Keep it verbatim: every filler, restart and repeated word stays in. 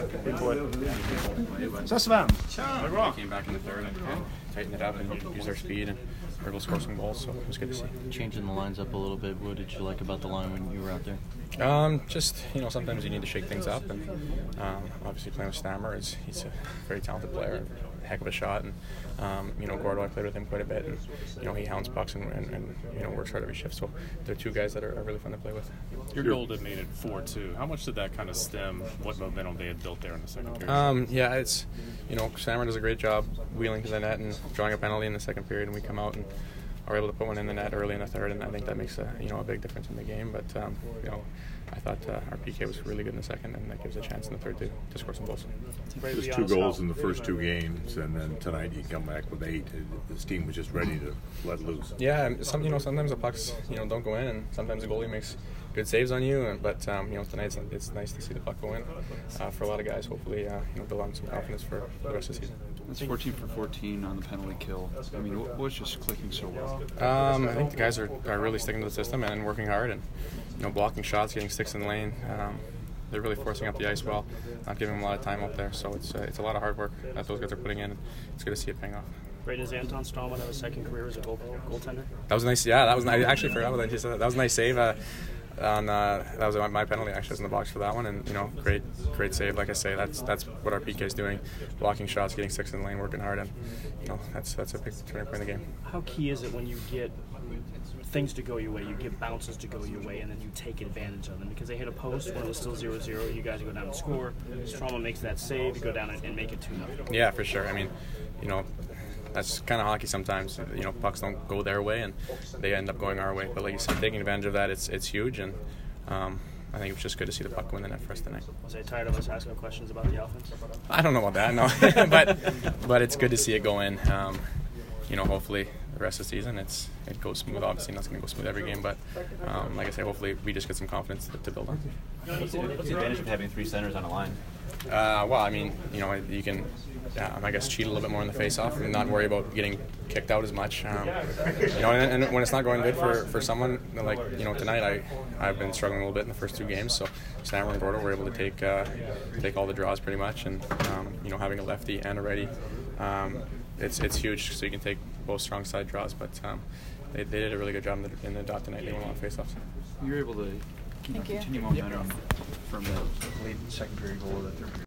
Så Sven. Came back in the third and tightened it up and used their speed and were able to score some goals, so it was good to see. Changing the lines up a little bit, what did you like about the line when you were out there? Um, just, you know, sometimes you need to shake things up, and um, obviously playing with Stammer, is he's a very talented player, a heck of a shot, and um, you know, Gordo, I played with him quite a bit, and you know, he hounds pucks and, and, and you know, works hard every shift, so they're two guys that are, are really fun to play with. Your goal did made it four two. How much did that kind of stem what momentum they had built there in the second period? Um, yeah, it's, you know, Stammer does a great job wheeling to the net and drawing a penalty in the second period, and we come out and are able to put one in the net early in the third, and I think that makes a you know a big difference in the game. But um, you know, I thought uh, our P K was really good in the second, and that gives a chance in the third to, to score some goals. Just two goals in the first two games, and then tonight you come back with eight. This team was just ready to let loose. Yeah, and some you know sometimes the pucks you know don't go in, and sometimes the goalie makes good saves on you. And, but um, you know tonight it's, it's nice to see the puck go in uh, for a lot of guys. Hopefully, uh, you know build on some confidence for, for the rest of the season. It's fourteen for fourteen on the penalty kill. I mean, what was just clicking so well? Um, I think the guys are, are really sticking to the system and working hard, and you know blocking shots, getting sticks in the lane. Um, they're really forcing up the ice well, not giving them a lot of time up there. So it's uh, it's a lot of hard work that those guys are putting in. And it's good to see it paying off. Braden, is Anton Stallman have a second career as a goal, goaltender? That was nice. Yeah, that was nice. I actually forgot what I just said. That. that was a nice save. Uh, on uh, that was my penalty. Actually, I was in the box for that one, and you know, great, great save. Like I say, that's that's what our P K is doing: blocking shots, getting six in the lane, working hard, and you know, that's that's a big turning point in the game. How key is it when you get things to go your way, you get bounces to go your way, and then you take advantage of them? Because they hit a post when it was still zero zero, you guys go down and score. Stroma makes that save, you go down and, and make it two nothing. Yeah, for sure. I mean, you know, that's kind of hockey sometimes. You know, pucks don't go their way, and they end up going our way. But like you said, taking advantage of that, it's it's huge, and um, I think it was just good to see the puck win the net for us tonight. Was I tired of us asking questions about the offense? I don't know about that, no. but but it's good to see it go in. Um, you know, hopefully the rest of the season it's it goes smooth. Obviously, not going to go smooth every game, but um, like I say, hopefully we just get some confidence to, to build on. What's the, what's the advantage of having three centers on a line? Uh, well, I mean, you know, you can, um, I guess, cheat a little bit more in the face-off and not worry about getting kicked out as much. Um, you know, and, and when it's not going good for, for someone, like, you know, tonight I, I've been struggling a little bit in the first two games, so Stammer and Gordo were able to take uh, take all the draws pretty much, and, um, you know, having a lefty and a righty, um, it's it's huge, so you can take both strong side draws, but um, they, they did a really good job in the, in the dot tonight. They won a lot of face-offs. You were able to you know, continue momentum from the late second period goal of the third period.